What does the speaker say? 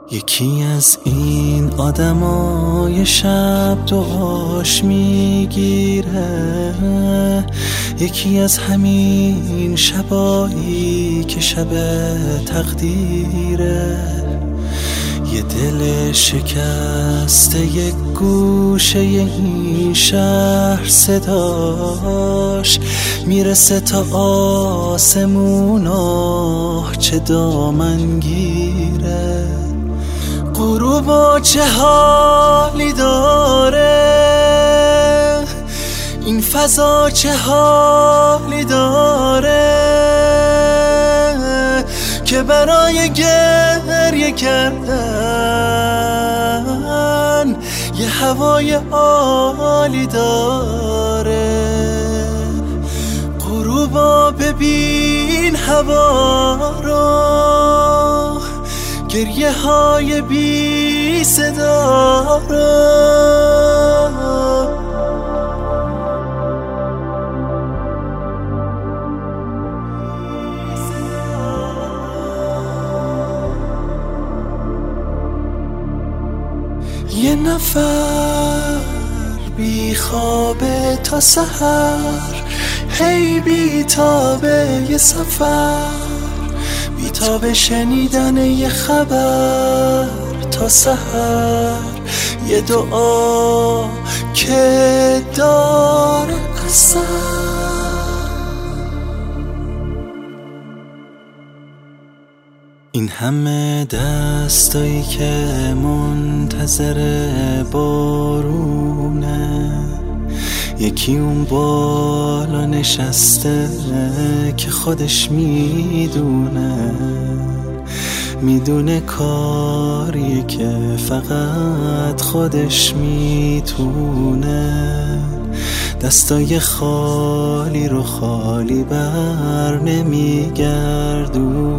یکی از این آدمای شب دعاش میگیره، یکی از همین شبایی که شب تقدیره. یه دل شکسته یک گوشه این شهر صداش میرسه تا آسمونا، چه دامنگیره. غروبا چه حالی داره، این فضا چه حالی داره که برای گریه کردن یه هوای عالی داره. غروبا ببین هوا رو، گریه های بی صدا رو. یه نفر بی خوابه تا سحر، هی بی تابه یه سفر، بی تابه شنیدن یه خبر تا سحر، یه دعا که داره اثر. این همه دستایی که منتظر بارونه، یکی اون بالا نشسته که خودش میدونه کاریه که فقط خودش میتونه. دستای خالی رو خالی بر نمیگردونه.